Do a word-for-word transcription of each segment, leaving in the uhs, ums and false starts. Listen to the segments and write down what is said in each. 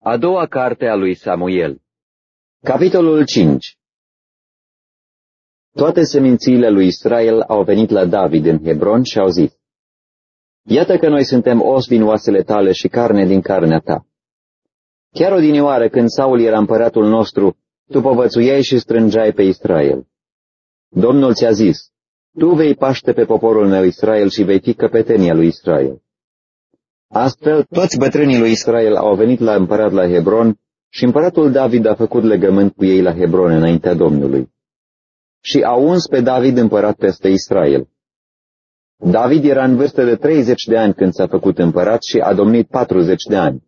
A doua carte a lui Samuel. Capitolul cinci. Toate semințiile lui Israel au venit la David în Hebron și au zis: Iată că noi suntem os din oasele tale și carne din carnea ta. Chiar odinioară, când Saul era împăratul nostru, tu povățuiai și strângeai pe Israel. Domnul ți-a zis: Tu vei paște pe poporul meu Israel și vei fi căpetenia lui Israel. Astfel, toți bătrânii lui Israel au venit la împărat la Hebron și împăratul David a făcut legământ cu ei la Hebron înaintea Domnului. Și a uns pe David împărat peste Israel. David era în vârstă de treizeci de ani când s-a făcut împărat și a domnit patruzeci de ani.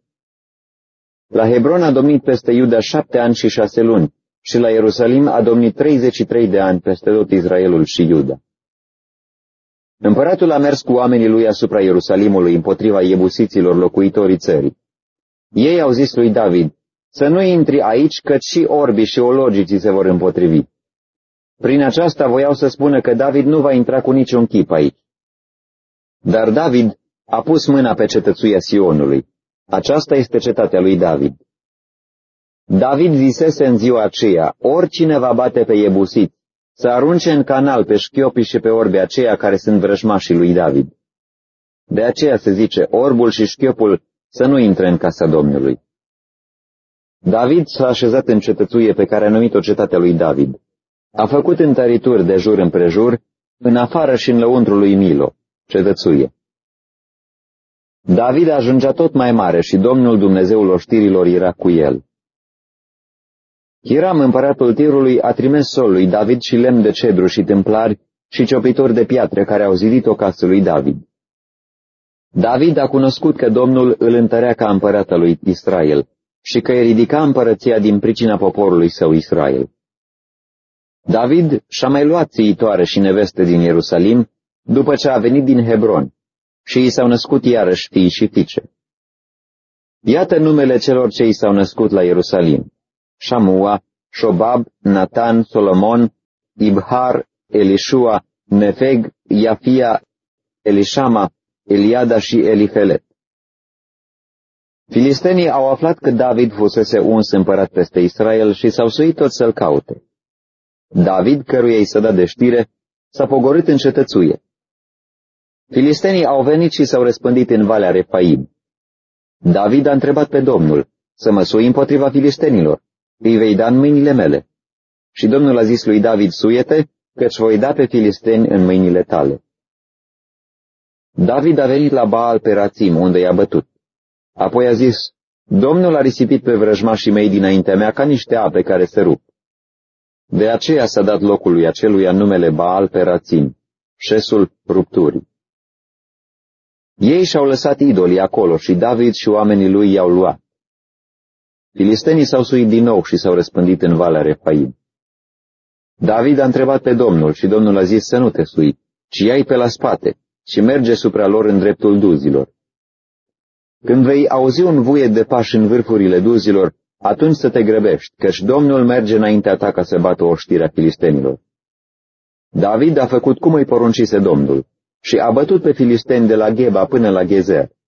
La Hebron a domnit peste Iuda șapte ani și șase luni și la Ierusalim a domnit treizeci și trei de ani peste tot Israelul și Iuda. Împăratul a mers cu oamenii lui asupra Ierusalimului împotriva iebusiților, locuitorii țării. Ei au zis lui David: Să nu intri aici, căci și orbii și ologii se vor împotrivi. Prin aceasta voiau să spună că David nu va intra cu niciun chip aici. Dar David a pus mâna pe cetățuia Sionului. Aceasta este cetatea lui David. David zisese în ziua aceea: Oricine va bate pe iebusit, să arunce în canal pe șchiopii și pe orbii aceia care sunt vrăjmașii lui David. De aceea se zice: orbul și șchiopul să nu intre în casa Domnului. David s-a așezat în cetățuie pe care a numit-o cetatea lui David. A făcut întărituri de jur împrejur, în afară și în lăuntrul lui Milo, cetățuie. David ajungea tot mai mare și Domnul Dumnezeul oștirilor era cu el. Hiram, împăratul Tirului, a trimis sol lui David și lemn de cedru și tâmplari și ciopitori de piatră care au zidit o casă lui David. David a cunoscut că Domnul îl întărea ca împărat al lui Israel și că îi ridica împărăția din pricina poporului său Israel. David și-a mai luat țiitoare și neveste din Ierusalim după ce a venit din Hebron și i s-au născut iarăși fii și fiice. Iată numele celor ce i s-au născut la Ierusalim: Șamua, Șobab, Natan, Solomon, Ibhar, Elișua, Nefeg, Iafia, Elișama, Eliada și Elifelet. Filistenii au aflat că David fusese uns împărat peste Israel și s-au suit tot să-l caute. David, căruia i s-a dat de știre, s-a pogorât în cetățuie. Filistenii au venit și s-au răspândit în Valea Refaim. David a întrebat pe Domnul: Să mă sui împotriva filistenilor, îi vei da în mâinile mele. Și Domnul a zis lui David: Suie-te, căci voi da pe filisteni în mâinile tale. David a venit la Baal Perațim, unde i-a bătut. Apoi a zis: Domnul a risipit pe vrăjmașii mei dinaintea mea ca niște ape care se rup. De aceea s-a dat locului aceluia numele Baal Perațim, șesul rupturii. Ei și-au lăsat idolii acolo și David și oamenii lui i-au luat. Filistenii s-au suit din nou și s-au răspândit în Valea Refaim. David a întrebat pe Domnul și Domnul a zis: Să nu te sui, ci ia-i pe la spate și merge supra lor în dreptul duzilor. Când vei auzi un vuiet de pași în vârfurile duzilor, atunci să te grăbești, căci Domnul merge înaintea ta ca să bată oștirea filistenilor. David a făcut cum îi poruncise Domnul și a bătut pe filisteni de la Gheba până la Gezer.